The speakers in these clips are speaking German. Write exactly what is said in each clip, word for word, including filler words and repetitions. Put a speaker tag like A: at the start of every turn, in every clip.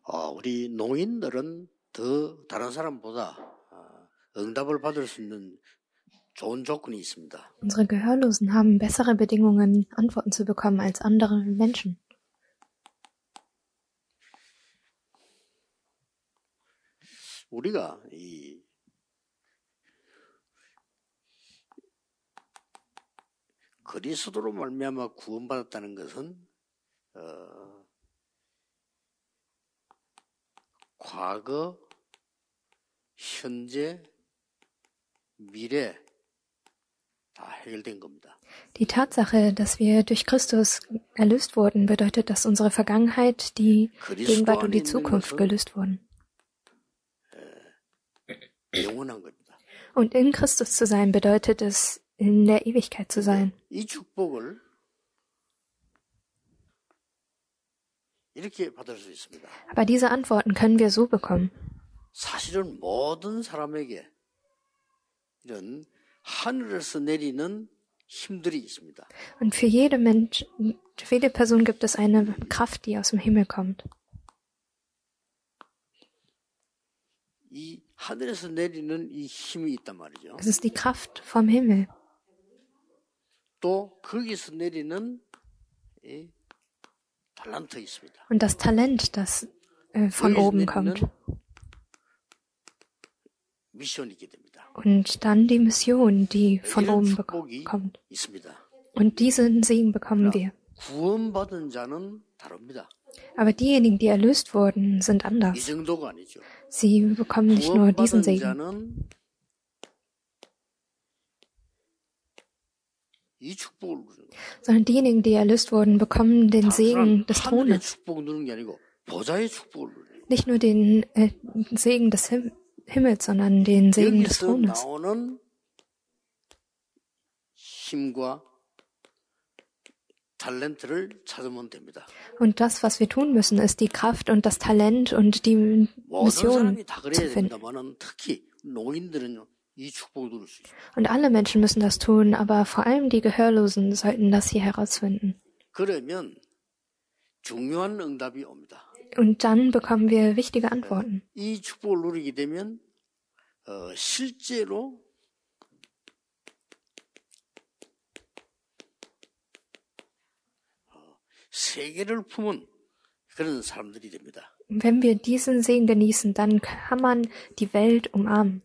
A: 어, 우리 농인들은 더 다른 사람보다 어, 응답을 받을 수 있는 좋은 조건이 있습니다.
B: Unsere Gehörlosen haben bessere Bedingungen, Antworten zu bekommen als andere Menschen.
A: 우리가 이 그리스도로 말미암아 구원받았다는 것은 어, 과거, 현재, 미래 다 해결된 겁니다.
B: Die Tatsache, dass wir durch Christus erlöst wurden, bedeutet, dass unsere Vergangenheit, die Gegenwart und die Zukunft gelöst wurden.
A: 영원한 겁니다.
B: Und in Christus zu sein, bedeutet es, in der Ewigkeit zu sein.
A: 이 축복을 이렇게 받을 수 있습니다.
B: Aber diese Antworten können wir so bekommen.
A: 사실은 모든 사람에게 이런 하늘에서 내리는 힘들이 있습니다.
B: Und für jede Mensch, für jede Person gibt es eine Kraft, die aus dem Himmel kommt.
A: 이 하늘에서 내리는 이 힘이 있단 말이죠.
B: Es ist die Kraft vom Himmel.
A: 또 거기서 내리는 이 talent 있습니다.
B: Und das Talent, das äh, von oben kommt.
A: 미션이 있게 됩니다.
B: Und dann die Mission, die von oben kommt.
A: 있습니다.
B: Und diesen Segen bekommen wir.
A: 구원받은 자는 다릅니다.
B: Aber diejenigen, die erlöst wurden, sind
A: 이
B: anders.
A: 정도가 아니죠.
B: Sie bekommen nicht nur diesen
A: 구원받은
B: Segen,
A: 자는 이 축복을 누리는 거예요.
B: sondern diejenigen, die erlöst wurden, bekommen den Segen des
A: 하늘의
B: Thrones.
A: 축복을 누리는 게 아니고 보좌의 축복을 누리는 거예요.
B: Nicht nur den äh, Segen des Him Himmels, sondern den Segen des
A: 여기서
B: Thrones.
A: 나오는 힘과 탤런트를 찾으면 됩니다.
B: Und das, was wir tun müssen, ist die Kraft und das Talent und die
A: 모든
B: Mission
A: 사람이 다
B: zu
A: 그래야
B: finden.
A: 됩니다만은 특히 노인들은 이 축복을 누릴 수 있어요.
B: Und alle Menschen müssen das tun, aber vor allem die Gehörlosen sollten das hier herausfinden.
A: 그러면 중요한 응답이 옵니다.
B: Und dann bekommen wir wichtige Antworten.
A: 이 축복을 누리게 되면 어, 실제로 어, 세계를 품은 그런 사람들이 됩니다.
B: Wenn wir diesen Segen genießen, dann kann man die Welt umarmen.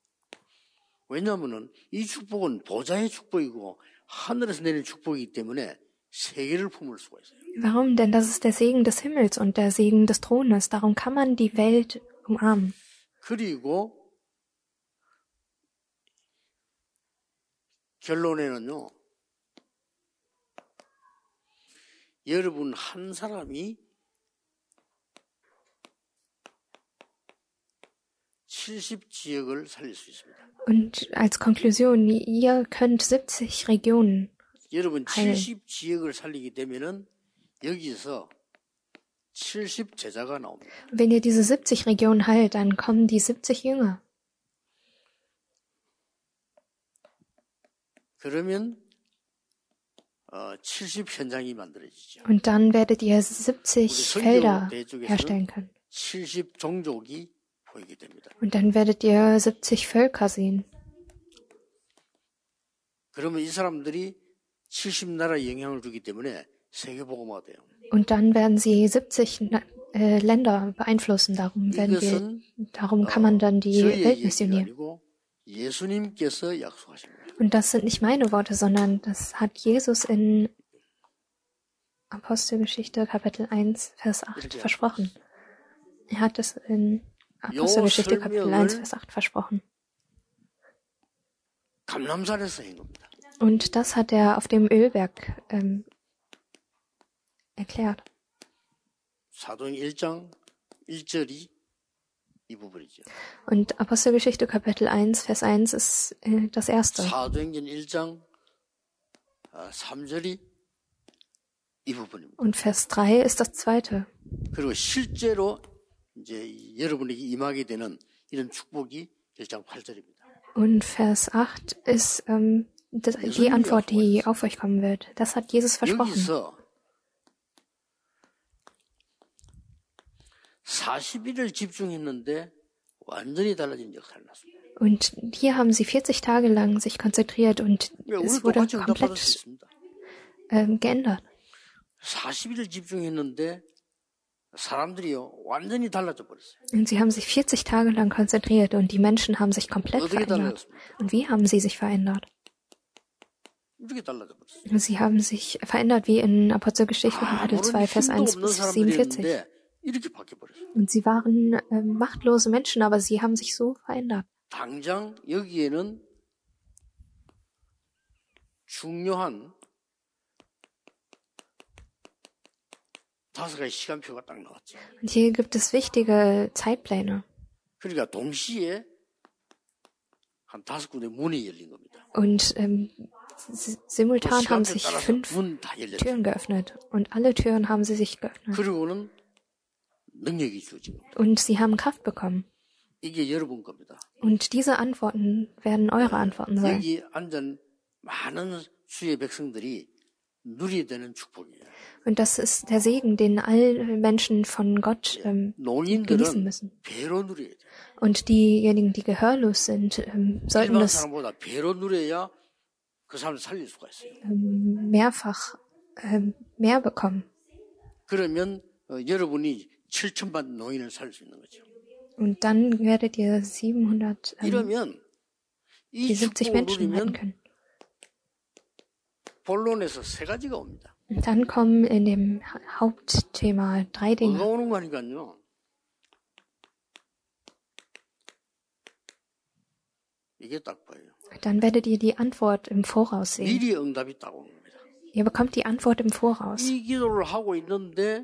A: 왜냐하면은 이 축복은 보좌의 축복이고 하늘에서 내리는 축복이기 때문에 세계를 품을 수가 있어요.
B: Warum? Denn das ist der Segen des Himmels und der Segen des Thrones. Darum kann man die Welt umarmen.
A: 그리고 결론에는요, 여러분 한 사람이 칠십 지역을 살릴 수 있습니다.
B: Und als Konklusion, ihr könnt siebzig Regionen
A: 여러분
B: heilen.
A: 칠십 지역을 살리게 되면은 여기서 칠십 제자가 나옵니다.
B: Wenn ihr diese siebzig Regionen heilt, dann kommen die siebzig Jünger.
A: 그러면 어, 칠십 현장이 만들어지죠.
B: Und dann werdet ihr siebzig
A: 우리
B: Felder
A: 설교
B: herstellen
A: 대쪽에서는
B: können.
A: 칠십 종족이 보이게 됩니다.
B: Und dann werdet ihr siebzig Völker sehen.
A: 그러면 이 사람들이 칠십 나라에 영향을 주기 때문에 세계복음화가 돼요.
B: Und dann werden sie siebzig äh, Länder beeinflussen. Darum werden wir, darum kann man dann die Welt missionieren.
A: 예수님께서 약속하십니다.
B: Und das sind nicht meine Worte, sondern das hat Jesus in Apostelgeschichte Kapitel eins, Vers acht versprochen. Er hat es in Apostelgeschichte Kapitel eins, Vers acht versprochen.
A: 감람산에서 한 겁니다.
B: Und das hat er auf dem Ölberg ähm, erklärt.
A: 사도행 일 장 일 절이 이 부분이죠.
B: Und Apostelgeschichte Kapitel eins, Vers eins ist äh, das erste.
A: 사도행전 일 장 삼 절이 이 부분입니다.
B: Und Vers drei ist das zweite.
A: 그리고 실제로 이제 여러분에게 임하게 되는 이런 축복이 일 장 팔 절입니다.
B: Und Vers acht ist ähm, das, die Antwort, die auf euch kommen wird. Das hat Jesus versprochen.
A: 여기서 사십 일을 집중했는데 완전히 달라진 역사를 났습니다.
B: Und hier haben sie vierzig Tage lang sich konzentriert und es wurde komplett ähm, geändert.
A: 사십 일을 집중했는데 사람들이요 완전히 달라져 버렸어요.
B: Und sie haben sich vierzig Tage lang konzentriert und die Menschen haben sich komplett verändert. Und wie haben sie sich verändert?
A: 이렇게 달라져 버렸어요.
B: Sie haben sich verändert wie in Apostelgeschichte Kapitel zwei, Vers eins bis siebenundvierzig.
A: 이렇게 바뀌어 버렸어요.
B: Und sie waren äh, machtlose Menschen, aber sie haben sich so verändert.
A: 당장 여기에는 중요한 다섯 가지 시간표가 딱 나왔죠.
B: Und hier gibt es wichtige Zeitpläne.
A: 그러니까 동시에 한 다섯 군데 문이 열린 겁니다.
B: Und ähm, simultan haben sich fünf Türen geöffnet. Und alle Türen haben sie sich geöffnet.
A: 그리고는 능력이 주어진 겁니다.
B: Und sie haben Kraft bekommen.
A: 이게 여러분 겁니다.
B: Und diese Antworten werden eure Antworten sein.
A: 여기 앉은 많은 수의 백성들이 누리게 되는 축복이에요.
B: Und das ist der Segen, den alle Menschen von Gott ähm, genießen müssen.
A: 배로 누려야 돼요.
B: Und diejenigen, die gehörlos sind, ähm, sollten
A: 일반
B: das
A: 사람보다 배로 누려야 그 사람을 살릴 수가 있어요.
B: ähm, mehrfach ähm, mehr bekommen.
A: 그러면 어, 여러분이 칠천만 노인을 살릴 수 있는 거죠.
B: Und dann werdet ihr siebenhundert, ähm,
A: 이러면 이
B: die siebzig
A: 축복을
B: Menschen retten
A: 누리면
B: können.
A: 본론에서 세 가지가 옵니다.
B: Und dann kommen in dem Hauptthema drei
A: 뭐가
B: Dinge.
A: 오는 거니까요. 이게 딱 보여요.
B: Dann werdet ihr die Antwort im Voraus sehen.
A: 미리 응답이 딱 오는 겁니다.
B: Ihr bekommt die Antwort im Voraus.
A: 이 기도를 하고 있는데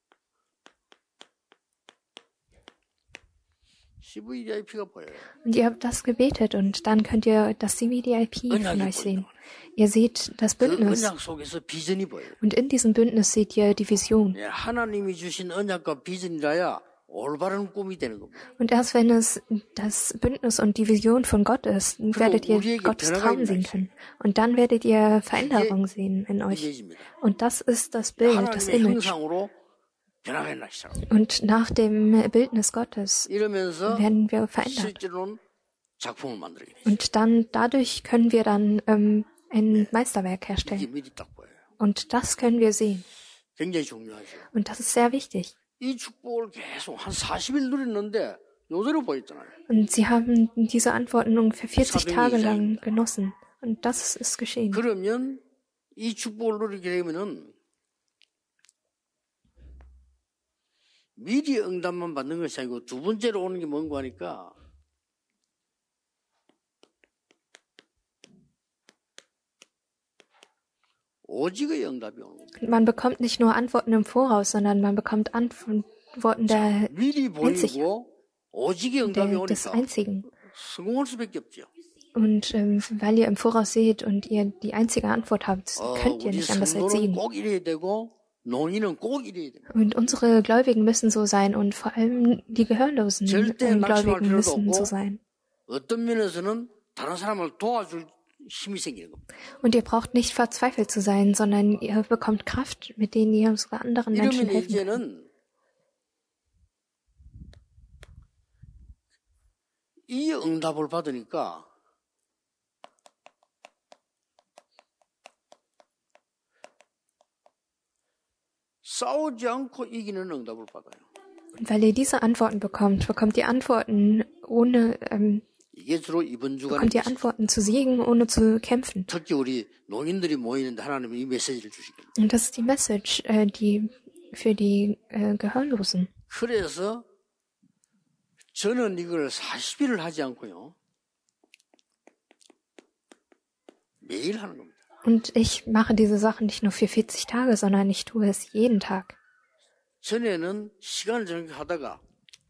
A: 씨브이디아이피가 보여요.
B: Und ihr habt das gebetet und dann könnt ihr das C V D I P von euch sehen. Ihr seht das
A: 그
B: Bündnis
A: 언약 속에서 비전이 보여요.
B: und in diesem Bündnis seht ihr die Vision.
A: 예, 하나님이 주신 언약과 비전이라야 올바른 꿈이 되는 겁니다.
B: Und erst wenn es das Bündnis und die Vision von Gott ist, werdet ihr Gottes Traum sehen können. Und dann werdet ihr Veränderung sehen in euch.
A: 이미지입니다.
B: Und das ist das Bild, das
A: 하나님의
B: Image.
A: 형상으로 변화가 나기 시작합니다.
B: Und nach dem Bildnis Gottes
A: 이러면서
B: werden wir verändert.
A: 실제로는 작품을 만들게 돼요.
B: Und dann, dadurch können wir dann ähm, ein Meisterwerk
A: 이게
B: herstellen.
A: 미리 딱 보여요.
B: Und das können wir sehen.
A: 굉장히 중요하죠.
B: Und das ist sehr wichtig.
A: 이 축복을 계속 한 사십 일 누렸는데 요대로 보였잖아요.
B: Und sie haben diese Antworten ungefähr vierzig Tage lang genossen. Und das ist geschehen.
A: 그러면 이 축복을 누리게 되면은 미리 응답만 받는 것이 아니고 두 번째로 오는 게 뭔가 하니까 오직의 응답이 오는 거예요.
B: Man bekommt nicht nur Antworten im Voraus, sondern man bekommt Antworten der,
A: 미리 보이고 오직의 응답이
B: der, des
A: 오니까
B: Einzigen.
A: 성공할 수밖에 없죠.
B: Und ähm, weil ihr im Voraus seht und ihr die einzige Antwort habt,
A: 어,
B: könnt ihr
A: 우리
B: nicht anders als
A: 성도는
B: siegen.
A: 꼭 이래야 되고 노인은 꼭 이래야 됩니다.
B: Und unsere Gläubigen müssen so sein und vor allem die gehörlosen
A: 절대
B: ähm,
A: 낙심할
B: Gläubigen
A: 필요도
B: müssen so
A: 없고
B: sein.
A: 어떤 면에서는 다른 사람을 도와줄 힘이 생기는 겁니다.
B: Und ihr braucht nicht verzweifelt zu sein, sondern ihr bekommt Kraft, mit denen ihr sogar anderen Menschen
A: 이러면
B: helfen könnt.
A: 이제는 이 응답을 받으니까 싸우지 않고 이기는 응답을 받아요.
B: Und weil ihr diese Antworten bekommt, bekommt ihr Antworten ohne, ähm,
A: 이게 주로 이번 주간에
B: bekommt ihr Antworten zu siegen, ohne zu kämpfen.
A: 특히 우리 노인들이 모이는데 하나님은 이 메시지를 주시거든요.
B: Und das ist die Message, äh, die für die äh, Gehörlosen.
A: 그래서 저는 이걸 사십 일을 하지 않고요. 매일 하는 겁니다.
B: Und ich mache diese Sachen nicht nur für vierzig Tage, sondern ich tue es jeden Tag.
A: 전에는 시간을 정하다가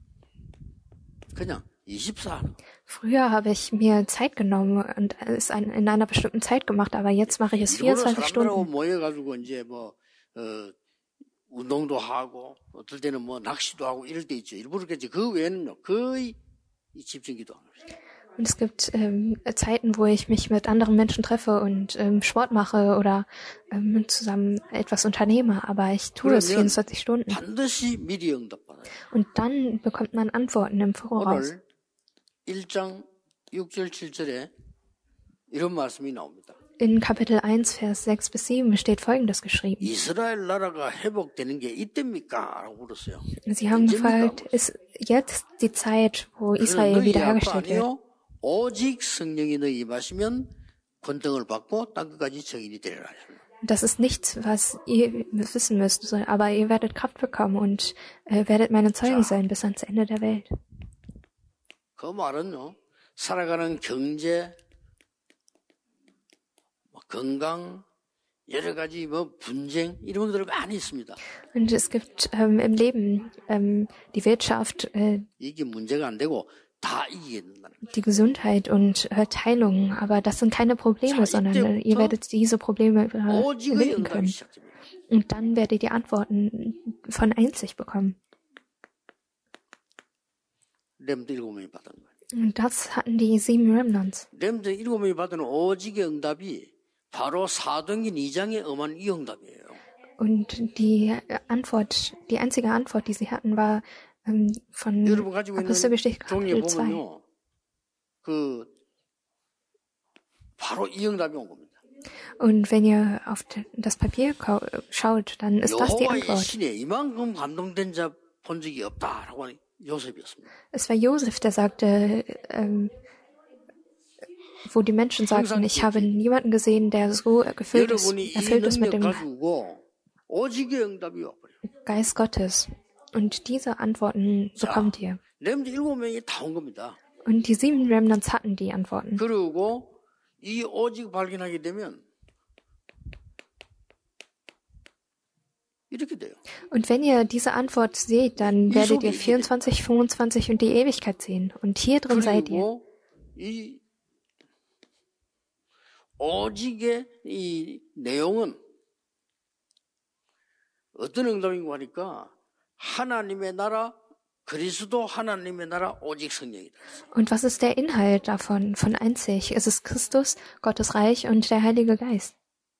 A: 그냥 이십사 하는 거예요.
B: Früher habe ich mir Zeit genommen und es in einer bestimmten Zeit gemacht, aber jetzt mache ich es vierundzwanzig
A: 사람들하고
B: Stunden.
A: 모여가지고 이제 뭐 어, 운동도 하고 어떨 때는 뭐 낚시도 하고 이럴 때 있죠. 일부러 그렇지 그 외에는요 거의 이 집중기도 안 합니다.
B: Und es gibt ähm, Zeiten, wo ich mich mit anderen Menschen treffe und ähm, Sport mache oder ähm, zusammen etwas unternehme, aber ich tue es vierundzwanzig Stunden.
A: 반드시 미리 응답받아요.
B: Und dann bekommt man Antworten im Voraus.
A: 오늘 일 장 육 절 칠 절에 이런 말씀이 나옵니다.
B: In Kapitel eins, Vers sechs bis sieben steht Folgendes geschrieben.
A: 이스라엘 나라가 회복되는 게 이때입니까? 라고 물었어요.
B: Sie haben gefragt, ist jetzt die Zeit, wo Israel wiederhergestellt wird?
A: 오직 성령이 너희 임하시면 권능을 받고 땅끝까지 증인이 되리라.
B: Das ist nichts, was ihr wissen müsst, aber ihr werdet Kraft bekommen und äh, werdet meine Zeugen sein bis ans Ende der Welt.
A: 그 말은요, 살아가는 경제, 건강, 여러 가지 뭐 분쟁 이런 것들 많이 있습니다.
B: Und es gibt ähm, im Leben ähm, die Wirtschaft, äh,
A: 이게 문제가 안 되고 다 이기게 된다는 거예요.
B: die Gesundheit und äh, Teilung, aber das sind keine Probleme, sondern äh, ihr werdet diese Probleme äh, überwinden können. Und dann werdet ihr Antworten von einzig bekommen.
A: 렘드 일곱 명이 받은 거예요.
B: Und das hatten die sieben Remnants.
A: 렘드 일곱 명이 받은 오직의 응답이 바로 사도행전 이 장에 엄한 이 응답이에요.
B: Und die Antwort, die einzige Antwort, die sie hatten, war ähm, von Apostelgeschichte Kapitel zwei.
A: 그 바로 이 응답이 온 겁니다.
B: Und wenn ihr auf das Papier schaut, dann ist das die
A: 여호와의
B: Antwort.
A: 신에 이만큼 감동된 자 본 적이 없다라고 하는 요셉이었습니다.
B: Es war Josef, der sagte, ähm, wo die Menschen sagten, ich habe niemanden gesehen, der so gefüllt ist, erfüllt ist mit dem Geist Gottes. Und diese Antworten bekommt ihr. Und die sieben Remnants hatten die Antworten.
A: 그리고 이 오직 발견하게 되면 이렇게 돼요.
B: Und wenn ihr diese Antwort seht, dann werdet ihr vierundzwanzig, fünfundzwanzig und die Ewigkeit sehen. Und hier drin seid ihr.
A: 이 오직의 이 내용은 어떤 응답인가 하니까 하나님의 나라, 그리스도 하나님의 나라, 오직 성령이다.
B: Und was ist der Inhalt davon, von einzig? Es ist Christus, Gottes Reich und der Heilige Geist.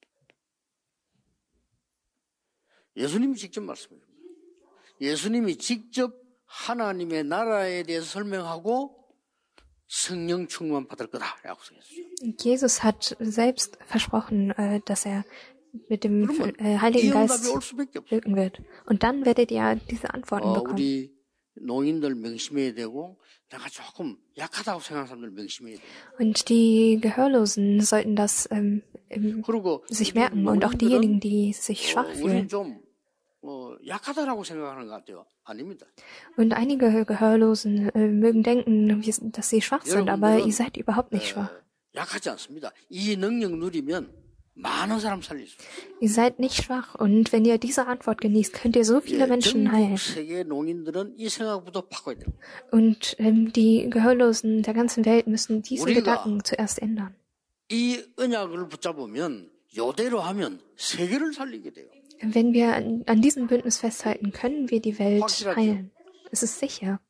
A: 예수님이 직접 말씀해요. 예수님이 직접 하나님의 나라에 대해서 설명하고 성령 충만 받을 거다 약속했어요.
B: Jesus hat selbst versprochen, dass er mit dem Heiligen Geist wirken wird. Und dann werdet ihr diese Antworten bekommen.
A: 우리 농인들 명심해야 되고 내가 조금 약하다고 생각하는 사람들 명심해야 돼요.
B: Und die Gehörlosen sollten das ähm, im, sich merken und auch diejenigen, die sich schwach fühlen.
A: 좀 어, 약하다라고 생각하는 것 같아요. 아닙니다.
B: Und einige Gehörlosen äh, mögen denken, dass sie schwach sind, aber ihr seid überhaupt nicht schwach.
A: 약하지 않습니다. 이 능력 누리면 많은 사람 살릴 수 있어요.
B: Ihr seid nicht schwach und wenn ihr diese Antwort genießt, könnt ihr so viele Menschen heilen.
A: 세계 농인들은 이 생각부터 바꿔야 돼요.
B: Und ähm, die Gehörlosen der ganzen Welt müssen diese Gedanken zuerst ändern.
A: 이 언약을 붙잡으면 이대로 하면 세계를 살리게 돼요.
B: Wenn wir an, an diesem Bündnis festhalten, können wir die Welt heilen. Es ist sicher.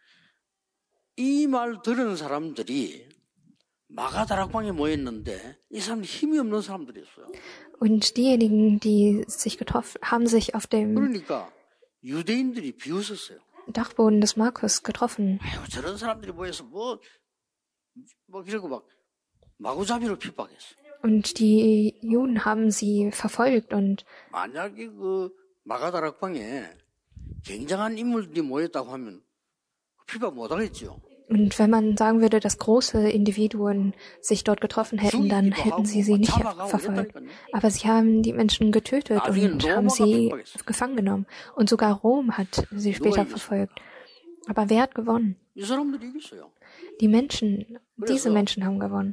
A: 이 말 들은 사람들이 마가다락방에 모였는데 이 사람들 힘이 없는 사람들이었어요.
B: Und diejenigen, die sich getroffen haben, sich auf dem
A: 그러니까 유대인들이 비웃었어요.
B: Dachboden des Markus getroffen.
A: 아유, 저런 사람들이 모여서 뭐, 뭐 이러고 막 마구잡이로 핍박했어요.
B: Und die Juden haben sie verfolgt und
A: 만약에 그 마가다락방에 굉장한 인물들이 모였다고 하면 핍박 못 하겠죠.
B: Und wenn man sagen würde, dass große Individuen sich dort getroffen hätten, dann hätten sie sie nicht verfolgt. Aber sie haben die Menschen getötet und haben sie gefangen genommen. Und sogar Rom hat sie später verfolgt. Aber wer hat gewonnen? Die Menschen, diese Menschen haben gewonnen.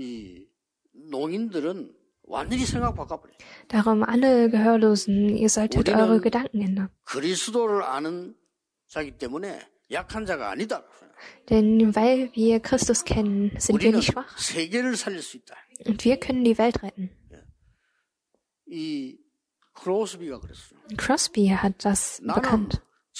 B: Darum alle Gehörlosen, ihr solltet eure Gedanken ändern. Denn weil wir Christus kennen, sind wir nicht schwach. Und wir können die Welt retten. Crosby hat das bekannt.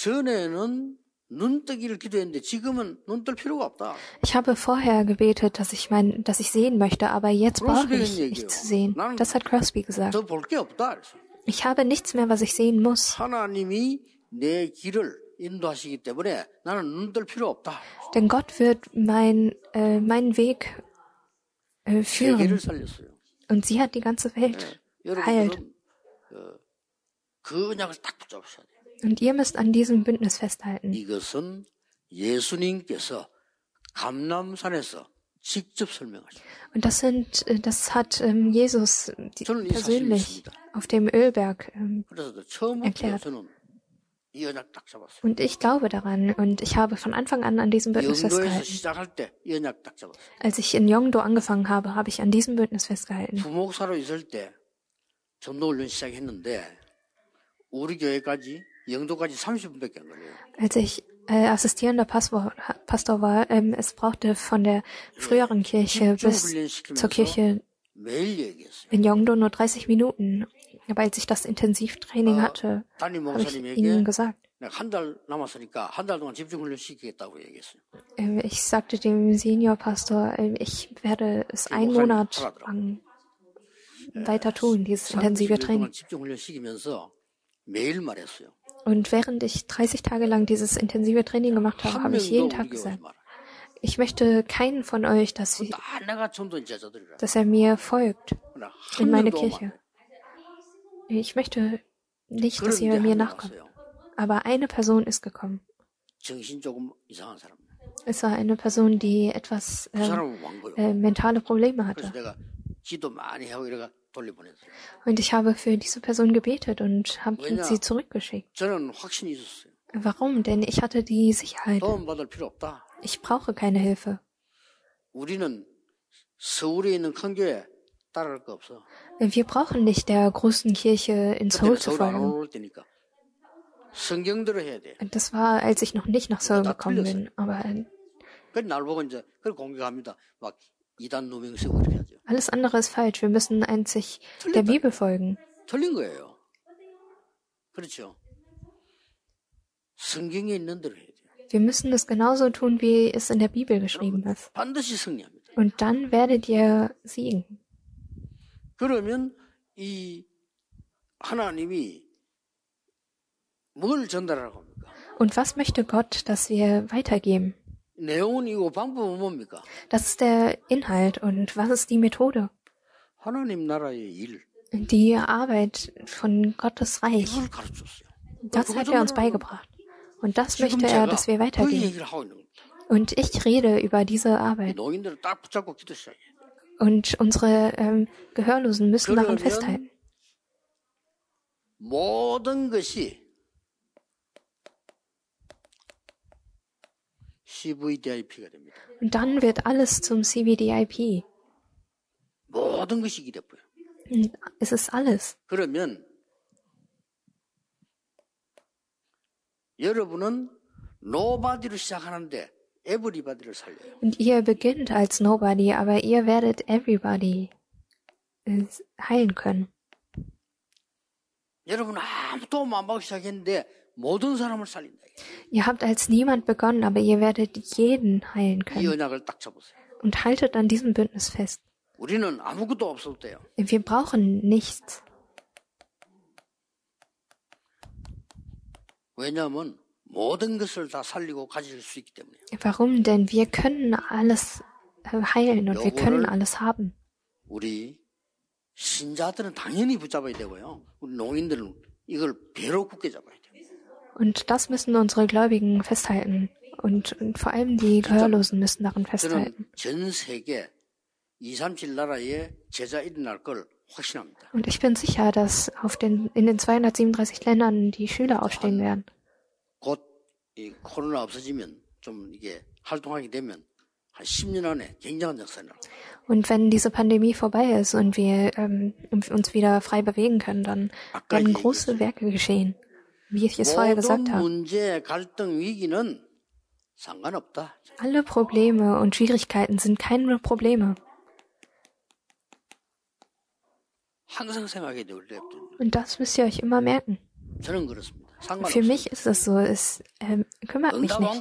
B: Ich habe vorher gebetet, dass ich mein, dass ich sehen möchte, aber jetzt brauche ich nicht zu sehen. Das hat Crosby gesagt. Ich habe nichts mehr, was ich sehen muss.
A: 인도하시기 때문에 나는 눈뜰 필요 없다.
B: Denn Gott wird mein, äh, meinen Weg äh, führen.
A: 세계를 살렸어요.
B: Und sie hat die ganze Welt
A: 네,
B: geheilt.
A: 여러분들은 어, 그 언약을 딱 붙잡으셔야 돼요.
B: Und ihr müsst an diesem Bündnis festhalten.
A: 이것은 예수님께서 감람산에서 직접 설명하셨어요.
B: Und das sind, äh, das hat ähm, Jesus die,
A: 저는 이 사실을
B: persönlich
A: 믿습니다.
B: auf dem Ölberg ähm,
A: 그래서 처음부터
B: erklärt.
A: 저는 이 언약 딱 잡았어요.
B: Und ich glaube daran und ich habe von Anfang an an diesem Bündnis
A: 영도에서
B: festgehalten.
A: 시작할 때 이 언약 딱 잡았어요.
B: Als ich in Yongdo angefangen habe, habe ich an diesem Bündnis festgehalten.
A: 부목사로 있을 때 전도훈련 시작했는데 우리 교회까지 영도까지 삼십 분밖에 안 걸려요.
B: Als ich äh, assistierender Pastor, Pastor war, ähm, es brauchte von der früheren Kirche bis zur Kirche
A: 매일 얘기했어요.
B: in Yongdo nur dreißig Minuten. Aber als ich das Intensivtraining hatte,
A: 담임
B: habe ich
A: 목사님에게
B: ihnen gesagt,
A: 한 달 남았으니까 한 달 동안 집중훈련 시키겠다고 얘기했어요.
B: ähm, ich sagte dem Seniorpastor, ähm, ich werde es einen Monat lang weiter tun, dieses intensive Training.
A: 집중훈련 시키면서 매일 말했어요.
B: Und während ich dreißig Tage lang dieses intensive Training gemacht habe, habe ich jeden Tag gesagt, ich möchte keinen von euch, dass, sie, dass er mir folgt in meine Kirche. Ich möchte nicht, dass ihr mir nachkommt. Aber eine Person ist gekommen. Es war eine Person, die etwas äh, äh, mentale Probleme hatte. Und ich habe für diese Person gebetet und habe sie zurückgeschickt. Warum? Denn ich hatte die Sicherheit. Ich brauche keine Hilfe. Wir brauchen nicht der großen Kirche in Seoul zu folgen. Das war, als ich noch nicht nach Seoul gekommen bin. Aber alles andere ist falsch. Wir müssen einzig der Bibel folgen. Wir müssen es genauso tun, wie es in der Bibel geschrieben ist. Und dann werdet ihr siegen.
A: 그러면 이 하나님이 뭘 전달하라고 합니까?
B: Und was möchte Gott, dass wir weitergeben?
A: 내용은 이고 방법은 뭡니까?
B: Das ist der Inhalt. Und was ist die Methode?
A: 하나님 나라의 일.
B: Die Arbeit von Gottes Reich.
A: 이걸 가르쳤어요.
B: Das hat er uns beigebracht. Und das möchte er, dass wir weitergehen. Und ich rede über diese Arbeit.
A: 노인들을 딱 붙잡고 기도 시작해.
B: Und unsere ähm, Gehörlosen müssen daran festhalten.
A: 모든 것이 씨브이디아이피가 됩니다.
B: Und dann wird alles zum C V D I P.
A: 모든 것이 기대보여.
B: Es ist alles.
A: 그러면 여러분은 nobody로 시작하는데 everybody를 살려요.
B: Und ihr beginnt als Nobody, aber ihr werdet everybody heilen können.
A: 여러분 아무도 안 받고 시작했는데 모든 사람을 살린다.
B: Ihr habt als niemand begonnen, aber ihr werdet jeden heilen
A: 이
B: können.
A: 언약을 딱 잡으세요.
B: Und haltet an diesem Bündnis fest.
A: 우리는 아무것도 없어도 돼요.
B: Wir brauchen nichts.
A: 왜냐하면 모든 것을 다 살리고 가질 수 있기 때문에.
B: Warum? Denn wir können alles heilen und wir können alles haben.
A: 우리 신자들은 당연히 붙잡아야 되고요. 우리 농인들은 이걸 배로 굳게 잡아야 돼요.
B: Und das müssen unsere Gläubigen festhalten. Und, und vor allem die Gehörlosen müssen daran festhalten.
A: 전 세계 이백삼십칠 나라에 제자 일어날 걸 확신합니다.
B: Und ich bin sicher, dass auf den, in den zweihundertsiebenunddreißig Ländern die Schüler aufstehen werden.
A: 곧 이 코로나 없어지면 좀 이게 활동하게 되면 한 십 년 안에 굉장한 역사를 나옵니다.
B: Und wenn diese Pandemie vorbei ist und wir ähm, uns wieder frei bewegen können, dann werden große Werke geschehen, wie ich es vorher gesagt habe.
A: 문제, 갈등, 위기는 상관없다.
B: Alle Probleme und Schwierigkeiten sind keine Probleme.
A: 항상 생각해야 돼요.
B: Und das müsst ihr euch immer merken.
A: 저는 그렇습니다.
B: Für mich ist es so, es äh, kümmert mich nicht.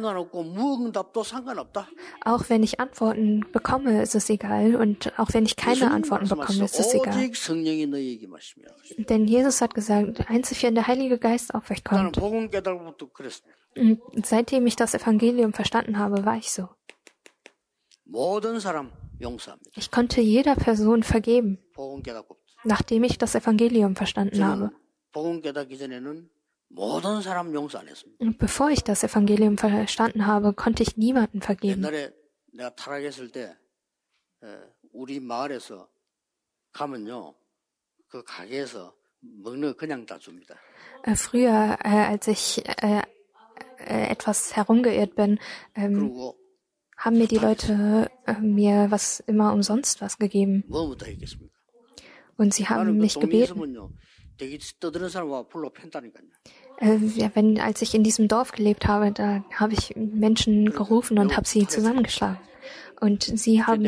B: Auch wenn ich Antworten bekomme, ist es egal. Und auch wenn ich keine Antworten bekomme, ist es egal. Denn Jesus hat gesagt, einzig wenn der Heilige Geist auf euch kommt. Und seitdem ich das Evangelium verstanden habe, war ich so. Ich konnte jeder Person vergeben, nachdem ich das Evangelium verstanden habe. Und bevor ich das Evangelium verstanden habe, konnte ich niemanden vergeben. Äh, Früher, äh, als ich äh, äh, etwas herumgeirrt bin, ähm, haben mir die Leute äh, mir was immer umsonst was gegeben. Und sie haben mich gebeten. Äh, ja, wenn, als ich in diesem Dorf gelebt habe, da habe ich Menschen gerufen und habe sie zusammengeschlagen. Und sie haben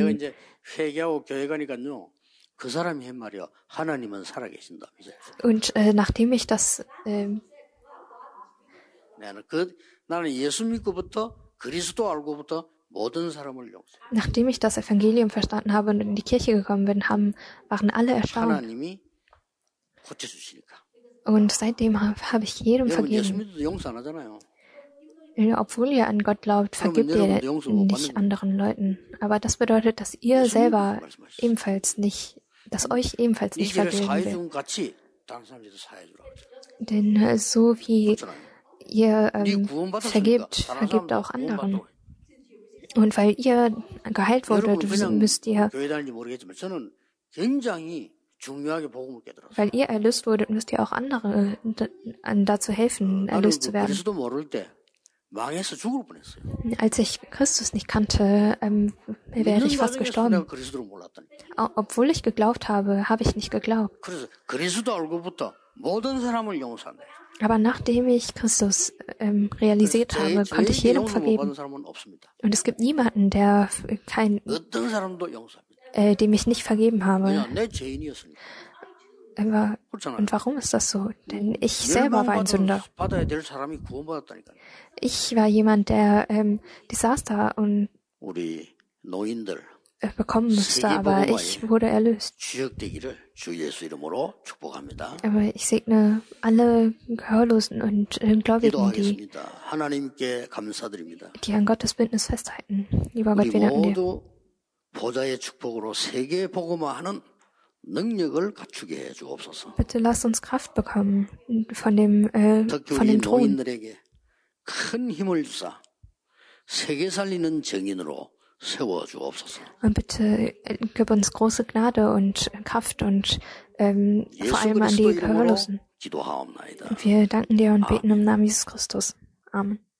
B: und äh, nachdem ich das äh, nachdem ich das Evangelium verstanden habe und in die Kirche gekommen bin, haben, waren alle erstaunt. Und seitdem habe hab ich jedem vergeben. Obwohl ihr an Gott glaubt, vergibt ihr nicht anderen Leuten. Aber das bedeutet, dass ihr selber ebenfalls nicht, dass euch ebenfalls nicht vergeben wird. Denn äh, so wie ihr ähm, vergebt, vergebt auch anderen. Und weil ihr geheilt wurdet, müsst ihr, weil ihr erlöst wurdet, müsst ihr auch andere dazu helfen, erlöst zu werden. Als ich Christus nicht kannte, ähm, wäre ich fast gestorben. Obwohl ich geglaubt habe, habe ich nicht geglaubt. Aber nachdem ich Christus ähm, realisiert habe, konnte ich jedem vergeben. Und es gibt niemanden, der kein, äh, dem ich nicht vergeben habe. Aber, und warum ist das so? Denn ich selber war ein Sünder. Ich war jemand, der ähm, Desaster und äh, bekommen müsste, aber ich wurde erlöst. Aber ich segne alle Gehörlosen und äh, Gläubigen, die, die an Gottes Bündnis festhalten. Lieber Gott, wir danken dir. Bitte lass uns Kraft bekommen von dem, äh, von dem Thron. Und bitte gib uns große Gnade und Kraft und ähm, vor allem an die Gehörlosen. Wir danken dir und beten im Namen Jesus Christus. Amen.